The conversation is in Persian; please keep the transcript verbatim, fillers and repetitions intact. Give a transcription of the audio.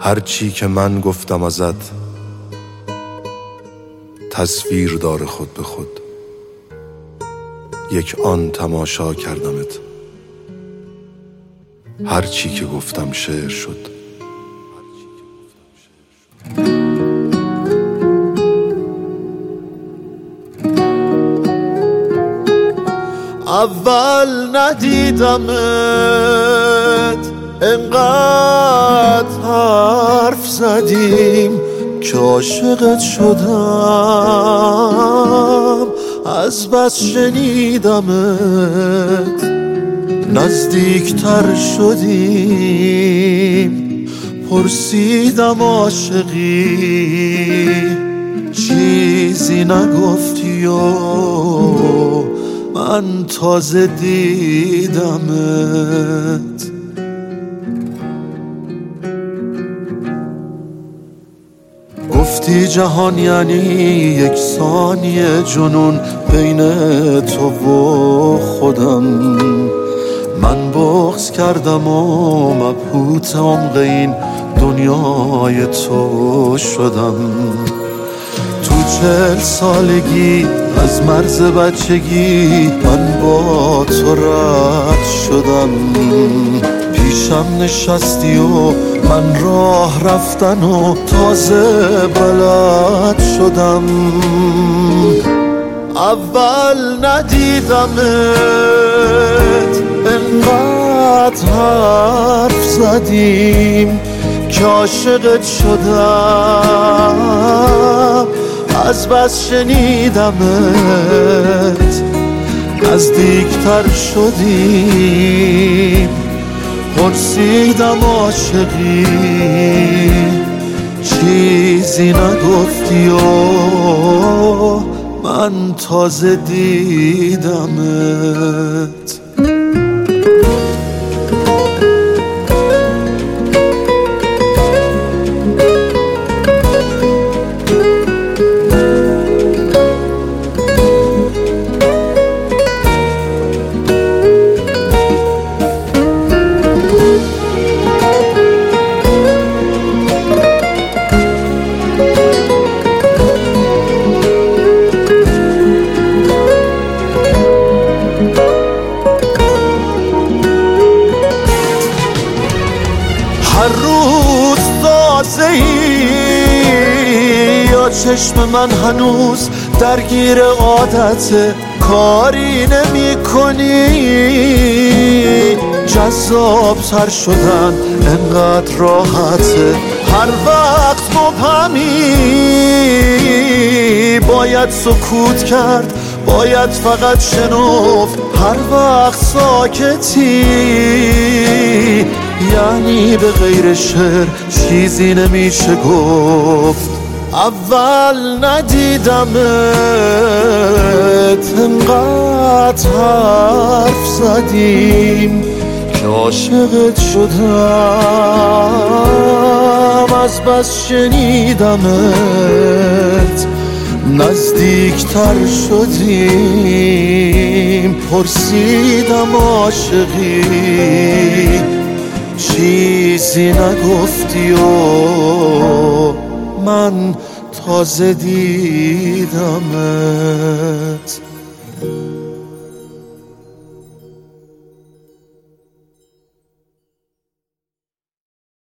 هرچی که من گفتم ازت تصویر داره خود به خود، یک آن تماشا کردمت. هرچی که گفتم شعر شد. اول ندیدمت انقدر حرف زدیم که عاشقت شدم، از بس شنیدمت نزدیکتر شدیم. پرسیدم عاشقی چیزی نگفتی و من تازه دیدمت. گفتی جهان یعنی یک ثانیه جنون بین تو و خودم. من بغض کردم و مبهوت عمق این دنیای تو شدم. تو چهل سالگی از مرز بچگی من با تو رد شدم. پیشم نشستی و من راه رفتن و تازه بلد شدم. اول ندیدمت انقدر حرف زدیم که عاشقت شدم، از بس شنیدمت نزدیکتر شدیم. پرسیدم عاشقی چیزی نگفتی و من تازه دیدمت. هر روز تازه ای یا چشم من هنوز درگیر عادت کاری نمی کنی. جذاب تر شدن انقدر راحته، هر وقت مبهمی. باید سکوت کرد، باید فقط شنفت هر وقت ساکتی. یعنی به غیر شعر چیزی نمیشه گفت. اول ندیدمت انقدر حرف زدیم که عاشقت شدم، از بس شنیدمت نزدیکتر شدیم. پرسیدم عاشقی چیزی نگفتی و من تازه دیدمت.